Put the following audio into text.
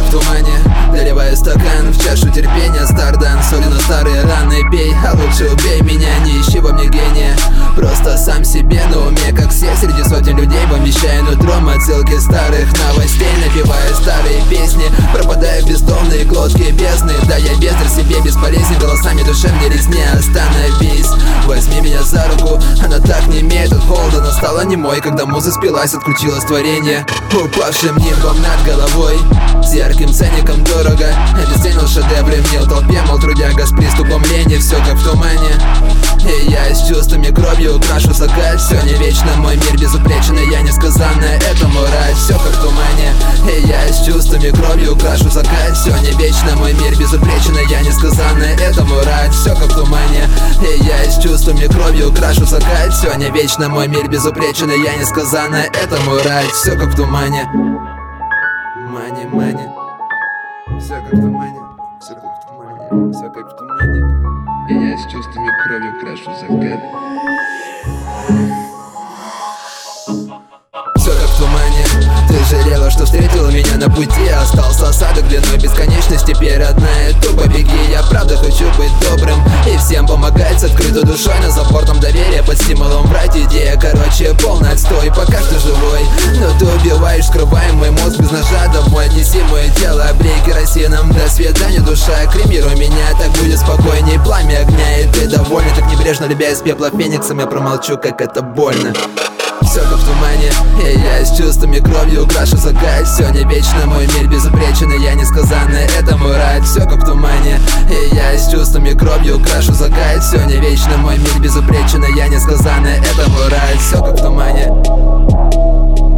как в тумане. Доливаю стакан в чашу терпения. Стардан, соли на старые раны пей. А лучше убей меня, не ищи во мне гения. Просто сам себе на уме, как все среди сотен людей. Помещаю нутром отсылки старых новостей. Напеваю старые песни, пропадаю в бездомные глотки бездны. Да я бездр себе бесполезен, голосами душевной резни. Остановись, возьми меня за руку. Она так не имеет от холода, но стала немой, когда муза спилась, отключилось творение. Упавшим нимбом над головой, с ярким ценником дорого. Обесценил шедевры мне в толпе, мол, трудяга с приступом лени. Все как в тумане, и я с чувствами кровью украшу закат. Все не вечно, мой мир безупречный, я несказанно этому рад. Все как в тумане, и я с чувствами кровью украшу закат. Все не вечно, мой мир безупречный, я несказанно этому рад. Все как в тумане, и я с чувствами кровью украшу закат. Все не вечно, мой мир безупречный, я несказанно этому рад. Все как в тумане. Мани, мани. Все как в тумане, все как в тумане, все как в тумане. И я с чувствами кровью крашу закат. Все как в тумане. Ты жалела, что встретила меня на пути. Остался осадок длиной бесконечности. Теперь родная, тупо беги. Я правда хочу быть добрым и всем помогать с открытой душой. На запортом доверия, под стимулом врать. Идея, короче, полный отстой. Пока что живой, но ты убиваешь, скрываем мой мозг без ножа. Домой отнеси мое тело, облей керосином. До свидания, душа, кремируй меня. Так будет спокойней, пламя огня. И ты довольна, так небрежно любя из пепла фениксом. Я промолчу, как это больно. Все как в тумане, и я с чувствами кровью украшу закат. Все не вечно, мой мир безупречный, я несказанно этому рад. Все как в тумане, и я с чувствами кровью украшу закат. Все не вечно, мой мир безупречный, я несказанно этому рад. Все как в тумане.